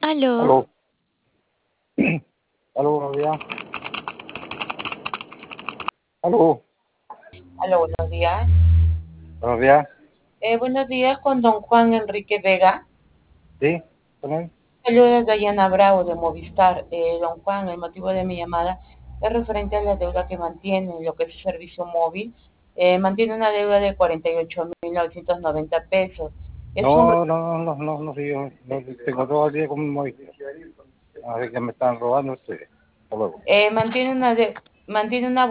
Aló. Aló. Aló, buenos días. Aló. Aló, buenos días. Buenos días. Buenos días con don Juan Enrique Vega. ¿Sí? ¿Con él? Saludos de Dayana Bravo de Movistar. Don Juan, el motivo de mi llamada es referente a la deuda que mantiene, lo que es el servicio móvil. Mantiene una deuda de 48.990 pesos. Es un, No, sí, yo no, tengo todo el día con mi móvil. A ver que me están robando ustedes. Hasta luego. mantiene una